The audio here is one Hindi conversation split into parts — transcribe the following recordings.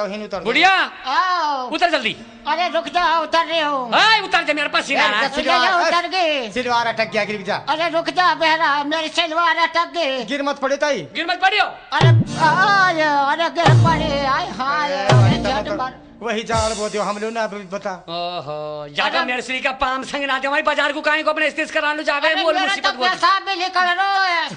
जाओ ही उतर बुढ़िया आओ। उतर जल्दी। अरे रुक जाओ, उतर रहे हो। उतर जा, मेरे पास उतर गए। सिलवार अटक गया, गिर जा। अरे रुक जा बहरा, मेरी सिलवार अटक गए। गिर मत पड़े ताई, गिर मत पड़ियो। अरे अरे गिर पड़े। आय हाय वही जाल बोते हम लोग ना बता। ओहो जागा मेरे श्री का पाम संग ना दे, वही बाजार को काहे को अपने स्थित करा लो जावे बोल मुसीबत बोल। पैसा भी निकल रहा है।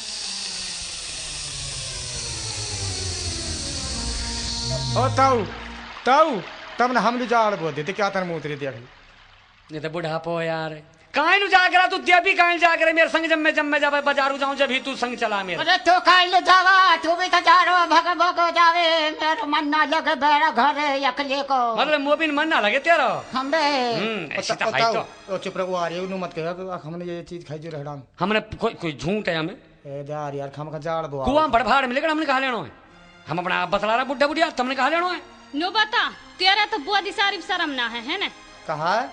ओ ताऊ ताऊ तब ना हम लोग जाल बोते थे, क्या तन मुतरे देख नहीं तो बुढ़ापो यार काहे नु जागरा तू देवी काहे जागरे मेरे संग जब मैं जावे बाजारू जाऊं जब ही तू संग चला मेरे। अरे तो काहे ले जावा, तू भी तो जा रहा भग भग जावे, मेरा मन ना लगे बेरा घर अकेले को। मतलब मोबिन मन ना लगे तेरा हमबे ऐसी तो है तो ओ चुप रहो यार, ये मत कह हमने ये चीज खाई जो रहडाम हमने कोई झूठ है हमें ए यार यार हम का जाल बो कुआं बड़ भाड़ मिलेगा हमने कहा लेनो है, हम अपना आप बतला रहा बुड्ढा बुढ़िया तुमने कहा लेनो है। नो बता तेरा तो बुआ सारी शर्म ना है ना। कहा है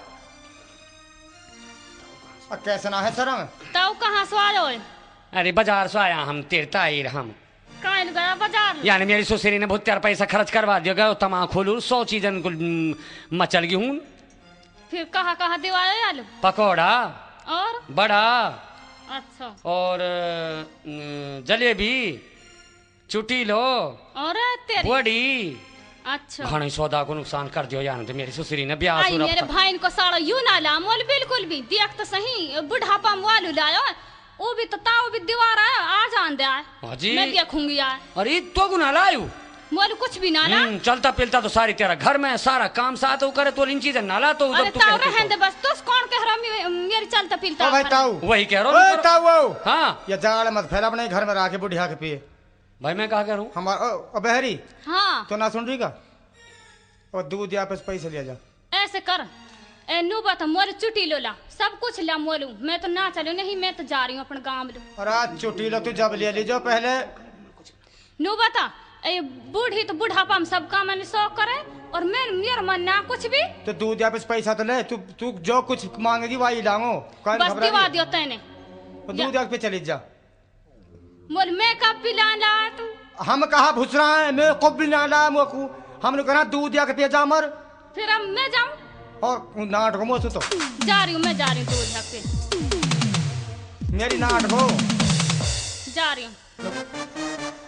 कैसे ना है शर्म ताऊ कहाँ से आयो है? अरे बाजार से आया हम तेरता ही हम कहाँ गया बाजार? यानी मेरी ससुरी ने बहुत त्यार पैसा खर्च करवा दिया गया, तमाम खोलू 100 चीजन को मचल गई हूँ। फिर कहाँ कहाँ दिवाए आलू पकौड़ा और बड़ा अच्छा और जलेबी चुटी लो और तेरी बड़ी अच्छा घने सौदा को नुकसान कर दियो यार। तो मेरी ससुरी ने ब्याह आई मेरे भाई को साड़ा यूं ना ला मोल बिल्कुल भी देख तो सही बुढ़ापा मोल लायो वो भी तो ताऊ भी दीवार है आ जान दे हाजी मैं देखूंगी यार। अरे तो गुना लायू मोल कुछ भी ना ला चलता पिलता तो सारी तेरा घर में सारा काम साथ वो करे तो इन चीजें नाला तो अरे ताऊ रहन दे बस। तू कौन कह रहा मेरी चलता पिलता भाई ताऊ वही कह रहा हूँ ताऊ। हाँ ये जाल मत फैला, अपने घर में रखे बुढ़िया के पिए। भाई मैं कहा कह रहा हूँ हमारा बहरी हाँ तो ना सुन रही का और दूध या पैसे लिया जा ऐसे कर ए नु बता मोल चुटी लो ला सब कुछ ला मोलू मैं तो ना चलू नहीं मैं तो जा रही हूँ अपन गाँव में। और आज चुटी लो तू जब ले लीजो पहले नु बता ए बूढ़ी तो बुढ़ापा में सब काम मैंने शौक करे और मैं मेरा मन ना कुछ भी तो दूध या पैसा तो ले तू जो कुछ मांगेगी वही लाऊंगो बस दिवा दियो तैने दूध या पे चली जा। मोल मैं कब पिला ला तू हम कहा भुस रहा है मैं कब भी ना ला हम लोग कहा दूध या के पे जा मर फिर अब मैं जाऊं और नाट को मोसू तो जा रही हूँ मैं जा रही हूँ दूध पे मेरी नाट को जा रही हूँ।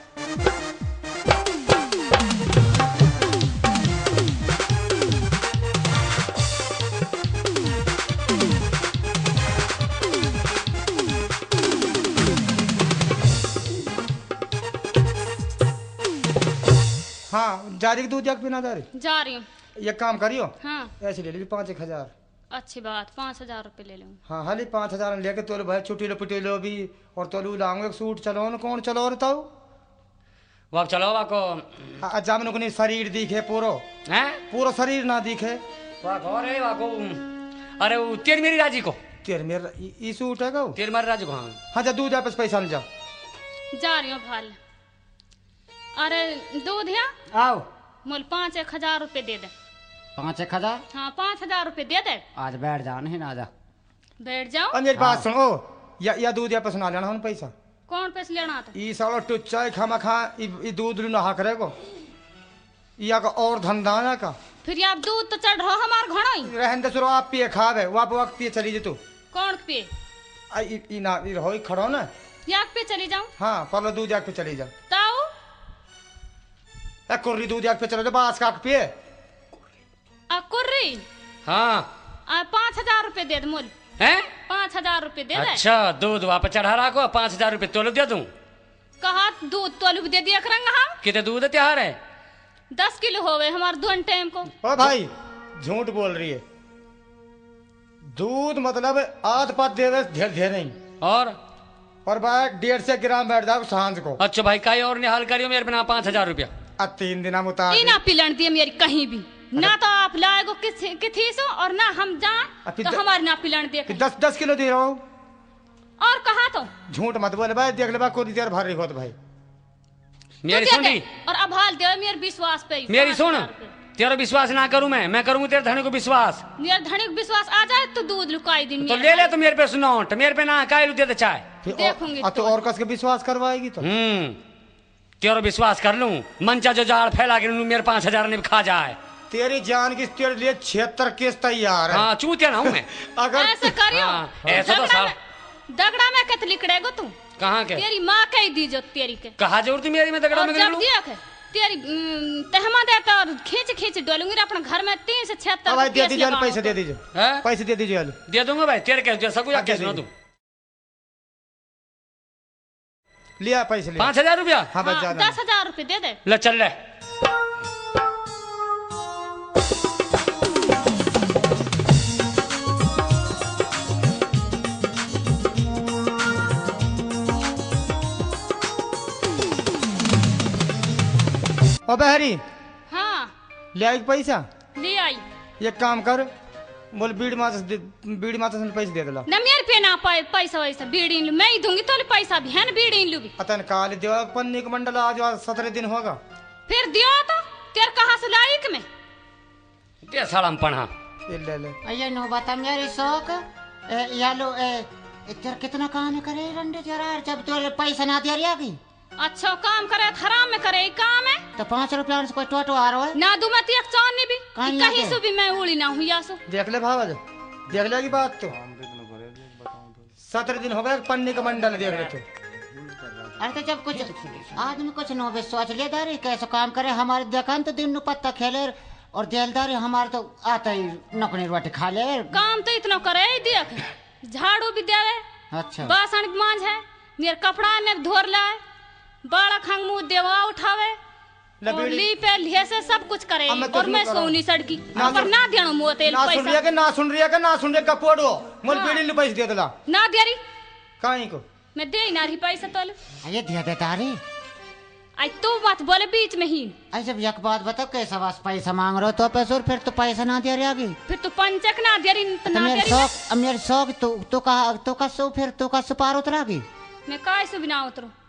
हाँ जा रही दूध या पीना जा रही हूँ। ये काम करियो हाँ ऐसे ले ली 5-1 हज़ार। अच्छी बात 5,000 रुपए ले लूँ। हाँ हाली 5,000 लेके तोल भाई छुट्टी लो पिटी लो भी और तोलू लाऊंगे एक सूट चलो न कौन चलो रे ताऊ वाक चलो वाको जामन को नहीं शरीर दिखे पूरो हैं पूरा शरीर ना दिखे वाको अरे वाको अरे वो तेरी मेरी राजी को तेरे मेरा ई सूट है को तेरी मेरी राजी को हाँ हाँ जा दूध वापस पैसा ले जा जा रही हूँ भाल। अरे दूध है आओ मोल 5-1 रुपए दे दे। 5-1 हज़ार। हाँ 5,000 रुपए दे दे। आज बैठ जाओ नहीं ना जा बैठ जाओ। और मेरी बात सुनो या दूध वापस ना लेना हम पैसा कौन पैसे लेना था? ई सालो टुच्चा खामा खा ई दूध लू नहा करे को या का और धंधा ना का फिर आप दूध तो चढ़ रहा हमार घड़ा ही रहन दे सुरो आप पिए खावे वाप वक्त पिए चली जे तू कौन पे ई ना ई रहो खड़ो ना याक पे चली जाऊं। हाँ पहले दूध याक पे चली जा ताऊ कुर्री दूध याक पे चलो बास काक पिए कुर्री हाँ 5,000 रुपए दे दे मोल हैं 5,000 रुपए दे दे। अच्छा दूध वापस चढ़ा रहा को 5,000 रुपए तोल दे दूं कहा दूध तोलू दे दिया करेंगे हम। कितने दूध त्यार है 10 किलो हो गए हमारे 2 टाइम को। ओ भाई झूठ बोल रही है दूध मतलब आध पात देवे ढेर ढेर नहीं और भाई 150 ग्राम बैठ जाओ सांझ को। अच्छा भाई काई और निहाल करियो मेरे बिना 5,000 रुपया 3 दिन मुता ना पिलन दिए मेरी कहीं भी ना तो आप लाएगो किसी से और ना हम जान तो हमारे ना पिलन दे 10 किलो दे रहा हूँ और कहा तो झूठ मत बोले भाई देख ले भाई कोई देर भर रही हो तो भाई मेरी सुनी और अब हाल दे मेरे विश्वास पे मेरी सुन तेरा विश्वास ना करूं मैं करूंगा तेरे धनी को विश्वास। मेरे धनी को विश्वास आ जाए तो दूध लुकाई दिन तो ले ले तो मेरे पे सुनौट मेरे पे ना कायलू दे दे चाय देखूंगी तो और कस के विश्वास करवाएगी तो तेरा विश्वास कर लूं मंचा जो जाड़ फैला के मेरे 5,000 ने खा जाए। तेरी जान की तेरे लिए 76 केस तैयार है। हाँ चूतिया ना हूँ मैं। अगर ऐसा करियो हाँ, ऐसा तो साल दगड़ा में कत लिकड़ेगो तू। कहाँ के तेरी माँ कह दी जो तेरी के कहा जरूरत मेरी में दगड़ा में जब गिर दिया के तेरी तहमा दे तो खींच खींच डोलूंगी अपने घर में 3 से 76 भाई दे दीजिए, पैसे दे दीजिए, हैं? पैसे दे दीजिए। दे दूंगा भाई तेरे कैसे सब कुछ कैसे ना तू लिया पैसे लिया 5,000 रुपया। हाँ भाई ज्यादा 10,000 रुपये दे दे। ले चल ले ओ बहरी हाँ ले आई पैसा। ले आई एक काम कर, बोल बीड़ी माता से पैसे दे दिला। न मेरे पे ना पैसा वैसा बीड़ी लू मैं ही दूंगी तो पैसा भी है ना बीड़ी लू भी। अतन काल देवा पन्नी का मंडल आज 17 दिन होगा। फिर दियो तो तेरे कहाँ से लाई कि मैं ते साला में पढ़ा ये ले ले। ये नो बता मेरी शौक यालो तेरा कितना काम करे रंडे जरा जब तो पैसा ना दिया रिया की। अच्छा काम करे हराम में करे काम है तो 5 रुपया से कोई टोटो आ रहा है ना दूं मैं तेरे चांदनी भी कहीं कहीं ना से भी मैं उड़ी ना हूँ या सो। देख ले भाव देख ले की बात तो 17 दिन हो गए पन्नी का मंडल देख ले तो। अरे तो जब कुछ आदमी कुछ नो बे सोच ले दारी कैसे काम करे हमारे देखा तो दिन पत्ता खेले और जेलदारी हमारे तो आता ही नौकरी रोटी खा ले। काम तो इतना करे देख झाड़ू भी दे अच्छा बासन भी मांझ है मेरे कपड़ा ने धोर लाए बड़ा खंग मुंह देवा उठावे और ली पे लिए से सब कुछ करे और मैं सोनी सड़की पर ना देनो मुंह तेल ना सुन पैसा रही ना सुन रही है ना सुन रही कपोड़ो मोल बीड़ी ले पैसे दे दिला ना देरी काई को मैं दे ना रही पैसा तोल ये दिया देता रे। आई तू बात बोले बीच में ही ऐसे एक बात बताओ कैसा वास पैसा मांग रहे हो तो पैसा और फिर तो पैसा ना दे रही आगे फिर तू पंचक ना देरी तो ना मेरे देरी शौक मेरे शौक तो का सो फिर तो का सुपार उतरा गई मैं काय से भी ना उतरू